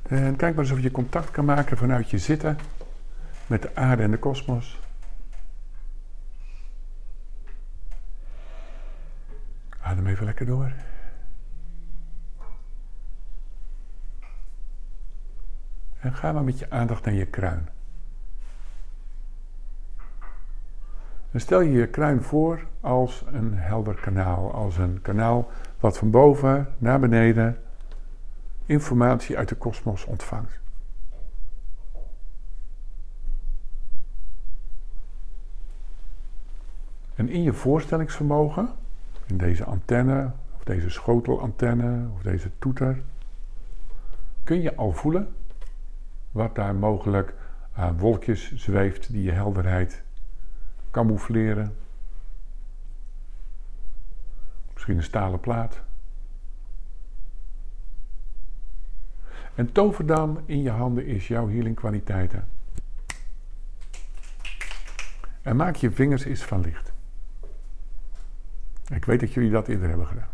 En kijk maar eens of je contact kan maken vanuit je zitten met de aarde en de kosmos. Adem even lekker door. En ga maar met je aandacht naar je kruin. En stel je je kruin voor als een helder kanaal. Als een kanaal wat van boven naar beneden informatie uit de kosmos ontvangt. En in je voorstellingsvermogen, in deze antenne, of deze schotelantenne, of deze toeter, kun je al voelen wat daar mogelijk aan wolkjes zweeft die je helderheid camoufleren. Misschien een stalen plaat. En tover dan in je handen is jouw healingkwaliteiten. En maak je vingers eens van licht. Ik weet dat jullie dat eerder hebben gedaan.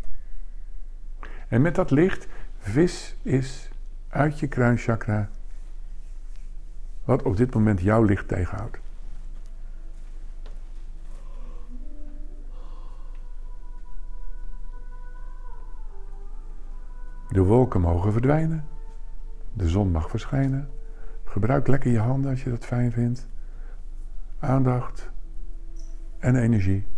En met dat licht vis is uit je kruinchakra wat op dit moment jouw licht tegenhoudt. De wolken mogen verdwijnen. De zon mag verschijnen. Gebruik lekker je handen als je dat fijn vindt. Aandacht en energie.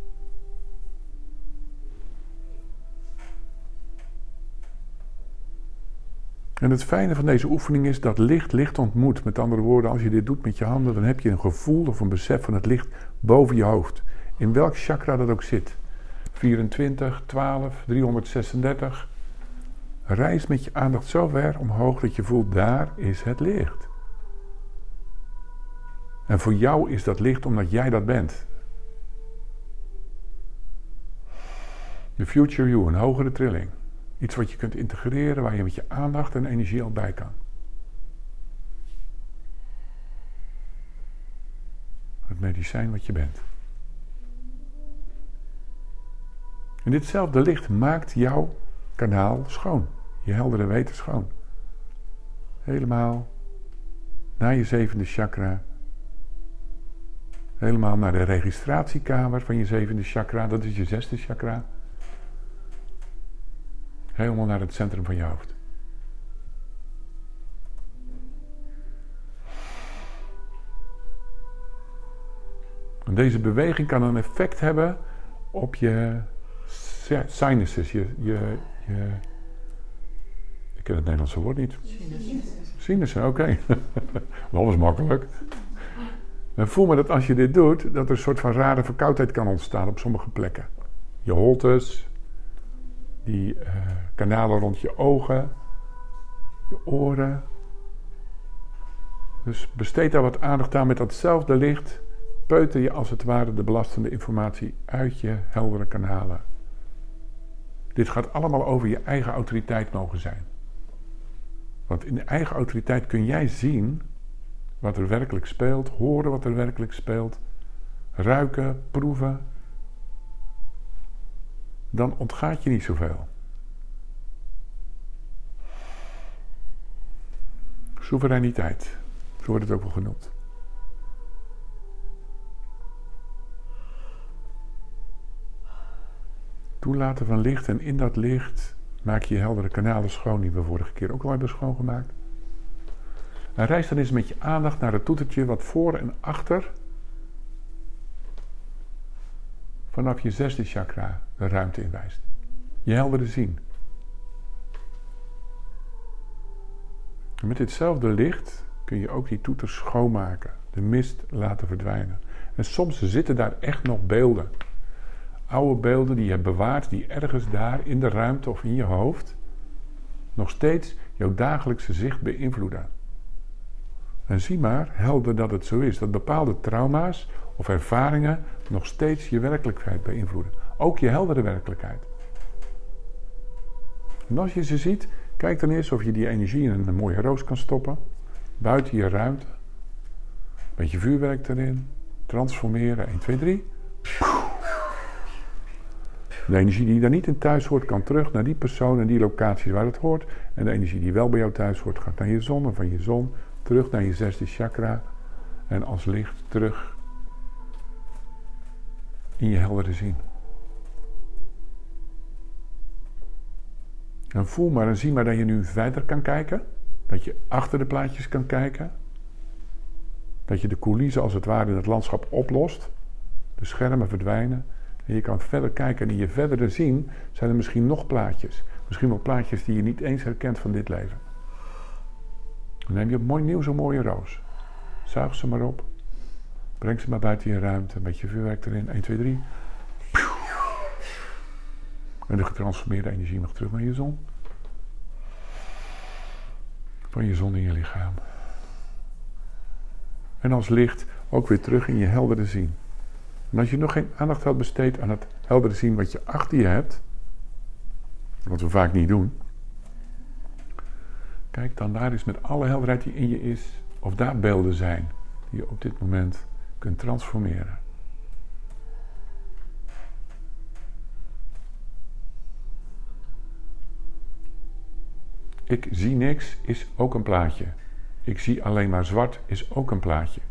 En het fijne van deze oefening is dat licht ontmoet. Met andere woorden, als je dit doet met je handen, dan heb je een gevoel of een besef van het licht boven je hoofd. In welk chakra dat ook zit. 24, 12, 336. Reis met je aandacht zo ver omhoog dat je voelt, daar is het licht. En voor jou is dat licht omdat jij dat bent. The future you, een hogere trilling. Iets wat je kunt integreren, waar je met je aandacht en energie al bij kan. Het medicijn wat je bent. En ditzelfde licht maakt jouw kanaal schoon. Je heldere weten schoon. Helemaal naar je 7e chakra. Helemaal naar de registratiekamer van je 7e chakra. Dat is je 6e chakra. Helemaal naar het centrum van je hoofd. En deze beweging kan een effect hebben op je sinuses. Ik ken het Nederlandse woord niet. Sinussen, oké. Dat was makkelijk. En voel maar dat als je dit doet, dat er een soort van rare verkoudheid kan ontstaan op sommige plekken. Je holtes, die kanalen rond je ogen, je oren. Dus besteed daar wat aandacht aan met datzelfde licht. Peuter je als het ware de belastende informatie uit je heldere kanalen. Dit gaat allemaal over je eigen autoriteit mogen zijn. Want in de eigen autoriteit kun jij zien wat er werkelijk speelt, horen wat er werkelijk speelt, ruiken, proeven. Dan ontgaat je niet zoveel. Soevereiniteit, zo wordt het ook wel genoemd. Toelaten van licht en in dat licht maak je heldere kanalen schoon die we vorige keer ook al hebben schoongemaakt. En reis dan eens met je aandacht naar het toetertje wat voor en achter vanaf je 6e chakra de ruimte inwijst. Je heldere zien. En met ditzelfde licht kun je ook die toeter schoonmaken, de mist laten verdwijnen. En soms zitten daar echt nog beelden. Oude beelden die je hebt bewaard, die ergens daar in de ruimte of in je hoofd nog steeds jouw dagelijkse zicht beïnvloeden. En zie maar, helder dat het zo is, dat bepaalde trauma's of ervaringen nog steeds je werkelijkheid beïnvloeden. Ook je heldere werkelijkheid. En als je ze ziet, kijk dan eens of je die energie in een mooie roos kan stoppen. Buiten je ruimte. Beetje vuurwerk erin. Transformeren, 1, 2, 3. De energie die daar niet in thuis hoort, kan terug naar die persoon en die locaties waar het hoort. En de energie die wel bij jou thuis hoort, gaat naar je zon en van je zon terug naar je 6e chakra. En als licht terug in je heldere zien. En voel maar en zie maar dat je nu verder kan kijken. Dat je achter de plaatjes kan kijken. Dat je de coulissen als het ware in het landschap oplost. De schermen verdwijnen. En je kan verder kijken. En in je verdere zien zijn er misschien nog plaatjes. Misschien wel plaatjes die je niet eens herkent van dit leven. Dan neem je op mooi nieuw zo'n mooie roos. Zuig ze maar op. Breng ze maar buiten je ruimte. Een beetje vuurwerk erin. 1, 2, 3. En de getransformeerde energie mag terug naar je zon. Van je zon in je lichaam. En als licht ook weer terug in je heldere zien. En als je nog geen aandacht had besteed aan het heldere zien wat je achter je hebt. Wat we vaak niet doen. Kijk dan daar eens met alle helderheid die in je is. Of daar beelden zijn die je op dit moment kunt transformeren. Ik zie niks is ook een plaatje. Ik zie alleen maar zwart is ook een plaatje.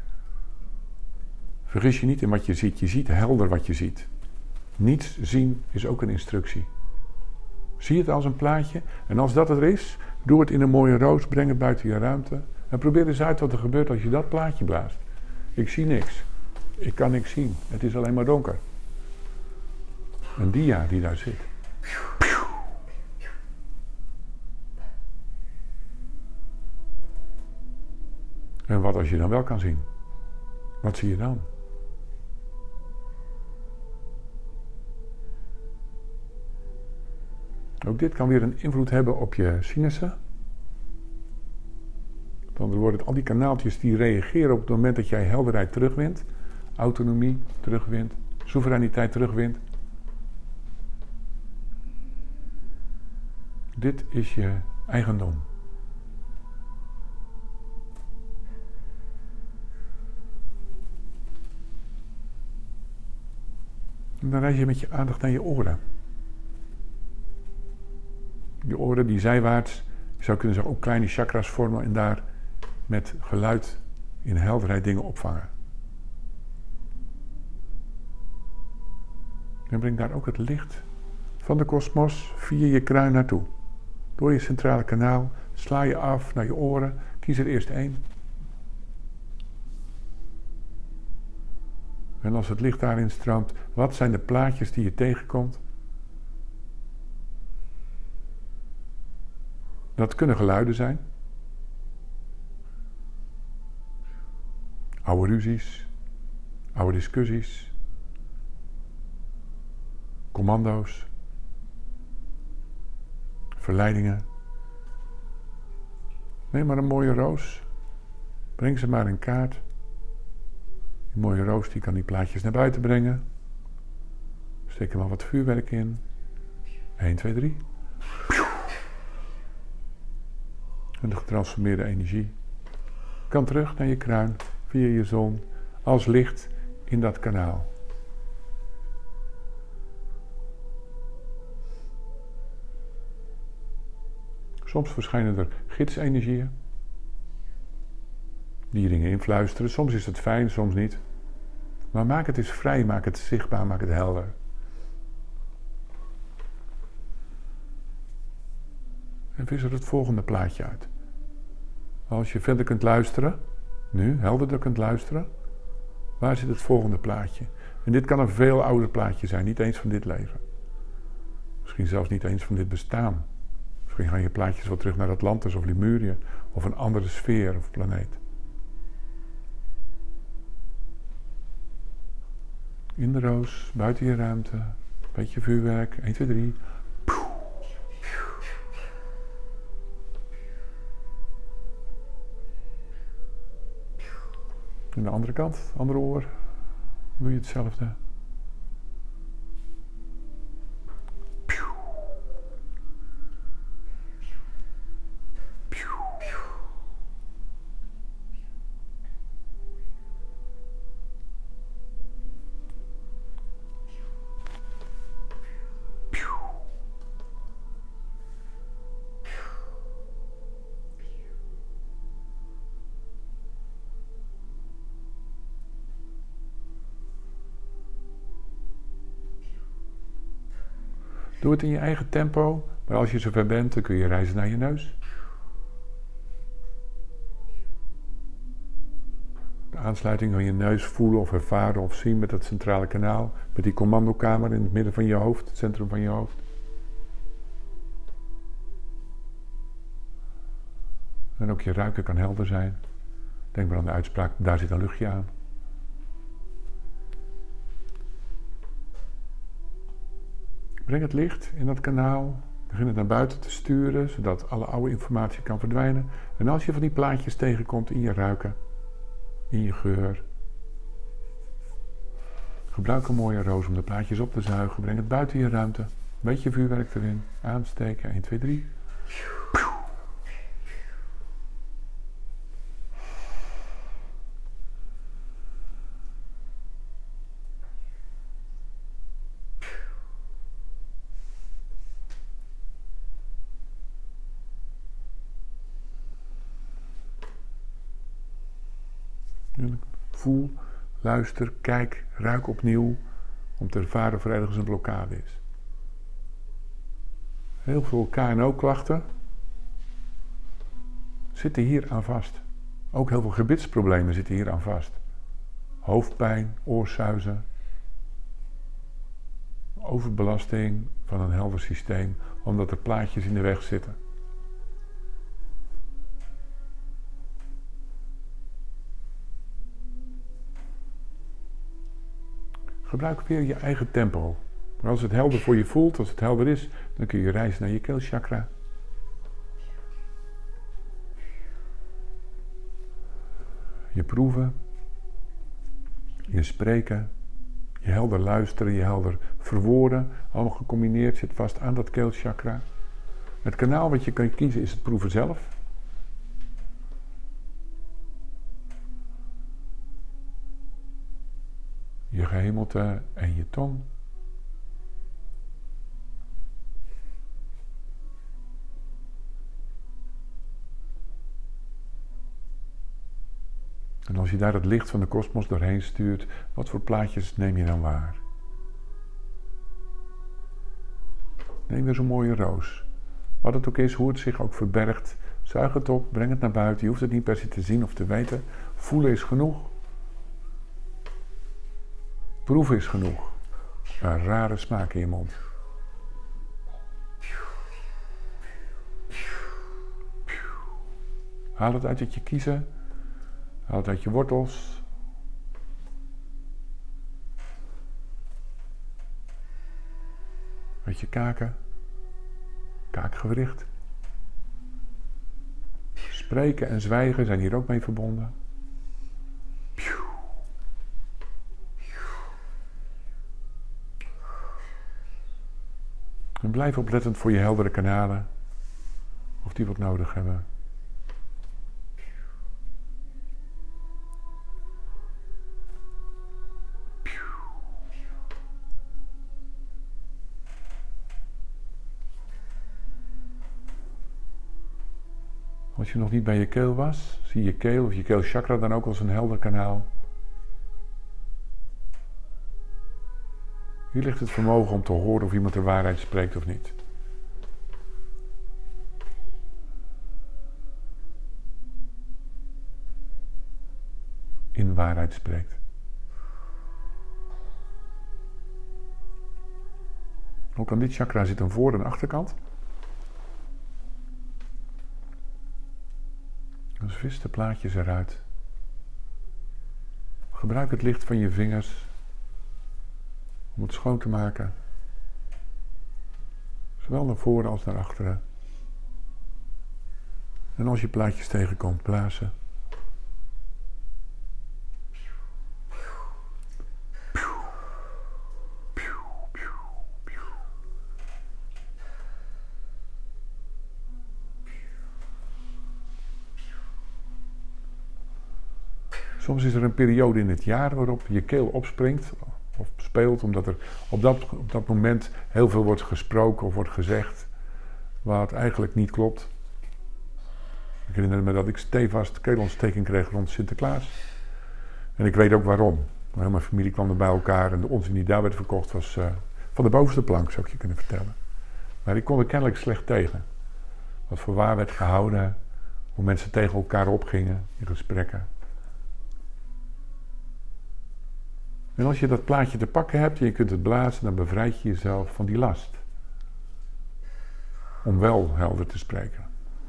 Vergis je niet in wat je ziet. Je ziet helder wat je ziet. Niets zien is ook een instructie. Zie het als een plaatje. En als dat er is, doe het in een mooie roos. Breng het buiten je ruimte. En probeer eens uit wat er gebeurt als je dat plaatje blaast. Ik zie niks. Ik kan niks zien. Het is alleen maar donker. Een dia die daar zit. En wat als je dan wel kan zien? Wat zie je dan? Ook dit kan weer een invloed hebben op je sinussen. Met andere woorden, al die kanaaltjes die reageren op het moment dat jij helderheid terugwint. Autonomie terugwint. Soevereiniteit terugwint. Dit is je eigendom. En dan reis je met je aandacht naar je oren. Je oren die zijwaarts, je zou kunnen zeggen, ook kleine chakras vormen en daar met geluid in helderheid dingen opvangen. En breng daar ook het licht van de kosmos via je kruin naartoe. Door je centrale kanaal sla je af naar je oren, kies er eerst 1. En als het licht daarin stroomt, wat zijn de plaatjes die je tegenkomt? Dat kunnen geluiden zijn. Oude ruzies, oude discussies, commando's, verleidingen. Neem maar een mooie roos. Breng ze maar in kaart. Die mooie roos die kan die plaatjes naar buiten brengen. Steek er maar wat vuurwerk in. 1, 2, 3. En de getransformeerde energie kan terug naar je kruin via je zon als licht in dat kanaal. Soms verschijnen er gidsenergieën die dingen influisteren. Soms is het fijn, soms niet. Maar maak het eens vrij, maak het zichtbaar, maak het helder. En vis er het volgende plaatje uit. Als je verder kunt luisteren, nu helderder kunt luisteren, waar zit het volgende plaatje? En dit kan een veel ouder plaatje zijn, niet eens van dit leven. Misschien zelfs niet eens van dit bestaan. Misschien gaan je plaatjes wel terug naar Atlantis of Lemurië of een andere sfeer of planeet. In de roos, buiten je ruimte, beetje vuurwerk, 1, 2, 3. En de andere kant, andere oor, doe je hetzelfde. Doe het in je eigen tempo, maar als je zover bent, dan kun je reizen naar je neus. De aansluiting van je neus voelen of ervaren of zien met het centrale kanaal, met die commandokamer in het midden van je hoofd, het centrum van je hoofd. En ook je ruiken kan helder zijn. Denk maar aan de uitspraak, daar zit een luchtje aan. Breng het licht in dat kanaal. Begin het naar buiten te sturen, zodat alle oude informatie kan verdwijnen. En als je van die plaatjes tegenkomt in je ruiken, in je geur, gebruik een mooie roos om de plaatjes op te zuigen. Breng het buiten je ruimte. Een beetje vuurwerk erin. Aansteken. 1, 2, 3. Voel, luister, kijk, ruik opnieuw om te ervaren of er ergens een blokkade is. Heel veel KNO-klachten zitten hier aan vast. Ook heel veel gebitsproblemen zitten hier aan vast. Hoofdpijn, oorsuizen, overbelasting van een helder systeem, omdat er plaatjes in de weg zitten. Gebruik weer je eigen tempo. Maar als het helder voor je voelt, als het helder is, dan kun je reizen naar je keelchakra. Je proeven, je spreken, je helder luisteren, je helder verwoorden, allemaal gecombineerd zit vast aan dat keelchakra. Het kanaal wat je kan kiezen is het proeven zelf. Je gehemelte en je tong. En als je daar het licht van de kosmos doorheen stuurt, wat voor plaatjes neem je dan waar? Neem weer zo'n mooie roos. Wat het ook is, hoe het zich ook verbergt, zuig het op, breng het naar buiten. Je hoeft het niet per se te zien of te weten. Voelen is genoeg. Proeven is genoeg. Een rare smaak in je mond. Haal het uit je kiezen. Haal het uit je wortels. Uit je kaken. Kaakgewricht. Spreken en zwijgen zijn hier ook mee verbonden. En blijf oplettend voor je heldere kanalen. Of die wat nodig hebben. Als je nog niet bij je keel was, zie je keel of je keelchakra dan ook als een helder kanaal. Hier ligt het vermogen om te horen of iemand de waarheid spreekt of niet. In waarheid spreekt. Ook aan dit chakra zit een voor- en achterkant. Dus vis de plaatjes eruit. Gebruik het licht van je vingers om het schoon te maken. Zowel naar voren als naar achteren. En als je plaatjes tegenkomt, blazen. Soms is er een periode in het jaar waarop je keel opspringt of speelt, omdat er op dat moment heel veel wordt gesproken of wordt gezegd wat eigenlijk niet klopt. Ik herinner me dat ik stevast keelontsteking kreeg rond Sinterklaas. En ik weet ook waarom. Mijn familie kwam er bij elkaar en de onzin die daar werd verkocht was van de bovenste plank, zou ik je kunnen vertellen. Maar ik kon er kennelijk slecht tegen. Wat voor waar werd gehouden, hoe mensen tegen elkaar opgingen in gesprekken. En als je dat plaatje te pakken hebt en je kunt het blazen, dan bevrijd je jezelf van die last. Om wel helder te spreken.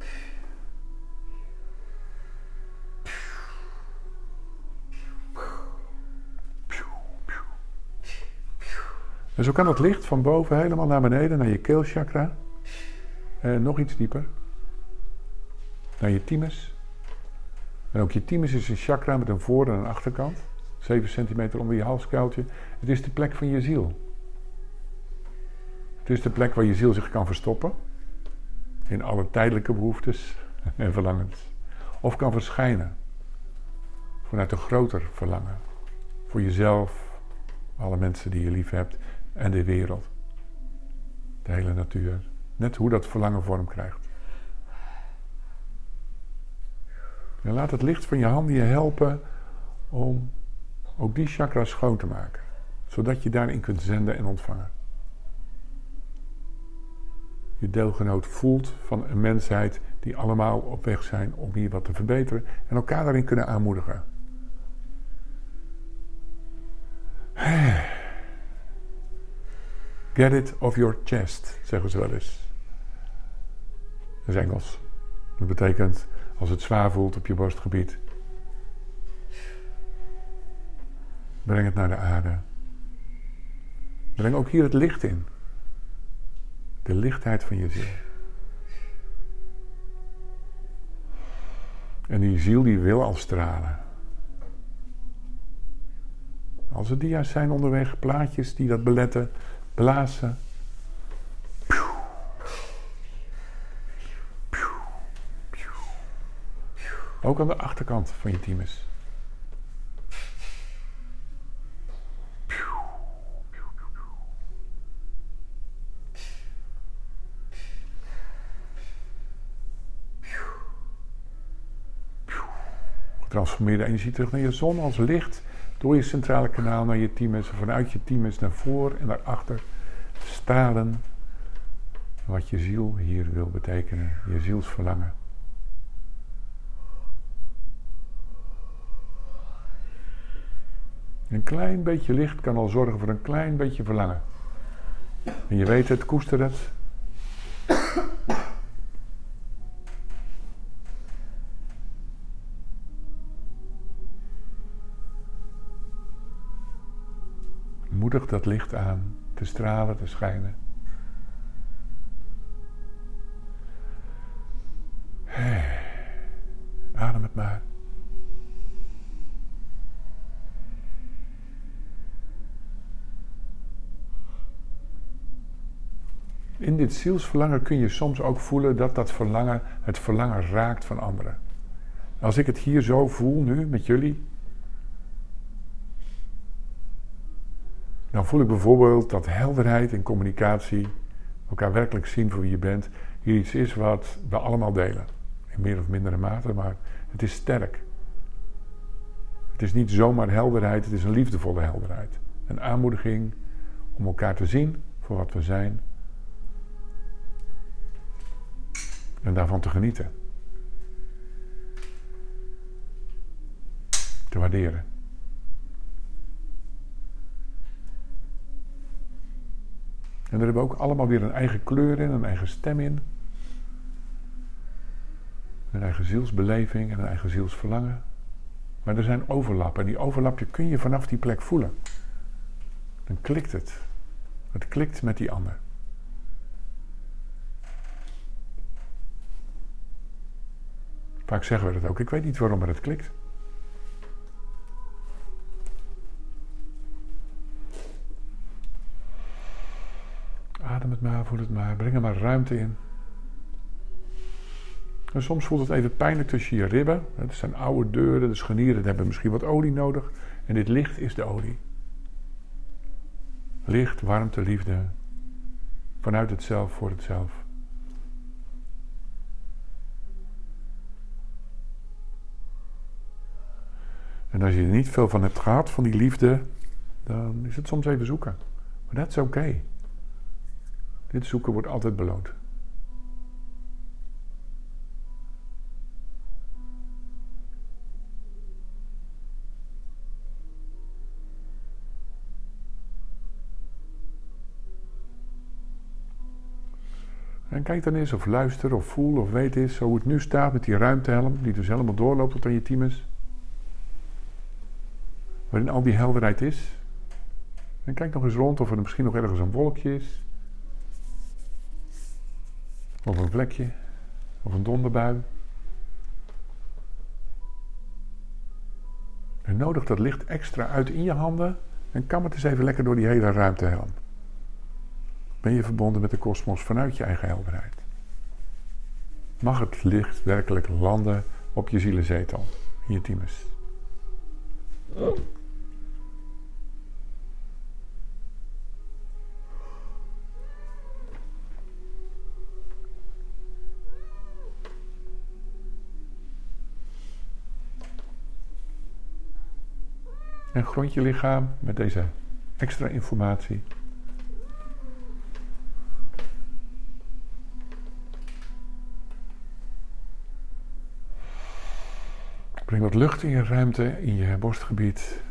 En zo kan het licht van boven helemaal naar beneden, naar je keelchakra. En nog iets dieper. Naar je thymus. En ook je thymus is een chakra met een voor- en een achterkant. 7 centimeter onder je halskuiltje. Het is de plek van je ziel. Het is de plek waar je ziel zich kan verstoppen. In alle tijdelijke behoeftes en verlangens. Of kan verschijnen. Vanuit een groter verlangen. Voor jezelf, alle mensen die je lief hebt en de wereld. De hele natuur. Net hoe dat verlangen vorm krijgt. En laat het licht van je handen je helpen om ook die chakras schoon te maken. Zodat je daarin kunt zenden en ontvangen. Je deelgenoot voelt van een mensheid die allemaal op weg zijn om hier wat te verbeteren. En elkaar daarin kunnen aanmoedigen. Get it off your chest, zeggen ze wel eens. Dat is Engels. Dat betekent, als het zwaar voelt op je borstgebied, breng het naar de aarde. Breng ook hier het licht in. De lichtheid van je ziel. En die ziel die wil al stralen. Als er dia's zijn onderweg, plaatjes die dat beletten, blazen. Ook aan de achterkant van je thymus. Getransformeerde energie terug naar je zon als licht door je centrale kanaal naar je thymus, vanuit je thymus naar voor en naar achter stralen wat je ziel hier wil betekenen, je zielsverlangen. Een klein beetje licht kan al zorgen voor een klein beetje verlangen. En je weet het, koester het. Moedig dat licht aan, te stralen, te schijnen. Adem het maar. In dit zielsverlangen kun je soms ook voelen dat dat verlangen het verlangen raakt van anderen. Als ik het hier zo voel nu met jullie, dan voel ik bijvoorbeeld dat helderheid en communicatie, elkaar werkelijk zien voor wie je bent, hier iets is wat we allemaal delen. In meer of mindere mate, maar het is sterk. Het is niet zomaar helderheid, het is een liefdevolle helderheid. Een aanmoediging om elkaar te zien voor wat we zijn. En daarvan te genieten. Te waarderen. En daar hebben we ook allemaal weer een eigen kleur in, een eigen stem in. Een eigen zielsbeleving en een eigen zielsverlangen. Maar er zijn overlappen. En die overlapje kun je vanaf die plek voelen. Dan klikt het. Het klikt met die ander. Vaak zeggen we dat ook. Ik weet niet waarom, maar het klikt. Adem het maar, voel het maar. Breng er maar ruimte in. En soms voelt het even pijnlijk tussen je ribben. Het zijn oude deuren, de scharnieren hebben misschien wat olie nodig. En dit licht is de olie. Licht, warmte, liefde. Vanuit het zelf, voor het zelf. En als je er niet veel van hebt gehad, van die liefde, dan is het soms even zoeken. Maar dat is oké. Dit zoeken wordt altijd beloond. En kijk dan eens of luister of voel of weet eens hoe het nu staat met die ruimtehelm, die dus helemaal doorloopt tot aan je thymus. Waarin al die helderheid is. En kijk nog eens rond of er misschien nog ergens een wolkje is. Of een vlekje. Of een donderbui. En nodig dat licht extra uit in je handen en kam het eens even lekker door die hele ruimtehelm. Ben je verbonden met de kosmos vanuit je eigen helderheid? Mag het licht werkelijk landen op je zielenzetel, in je thymus? En grond je lichaam met deze extra informatie. Breng wat lucht in je ruimte, in je borstgebied.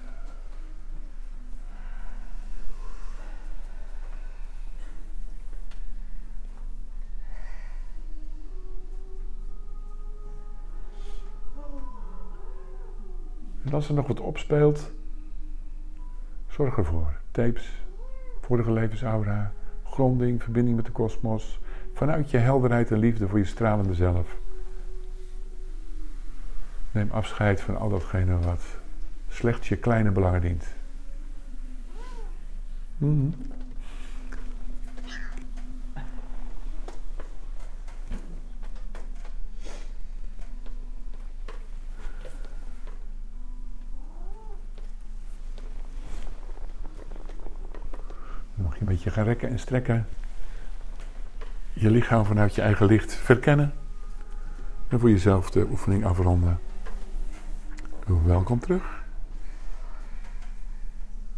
En als er nog wat opspeelt, zorg ervoor. Tapes, vorige levensaura, gronding, verbinding met de kosmos, vanuit je helderheid en liefde voor je stralende zelf. Neem afscheid van al datgene wat slechts je kleine belangen dient. Dan mag je een beetje gaan rekken en strekken. Je lichaam vanuit je eigen licht verkennen. En voor jezelf de oefening afronden. Welkom terug.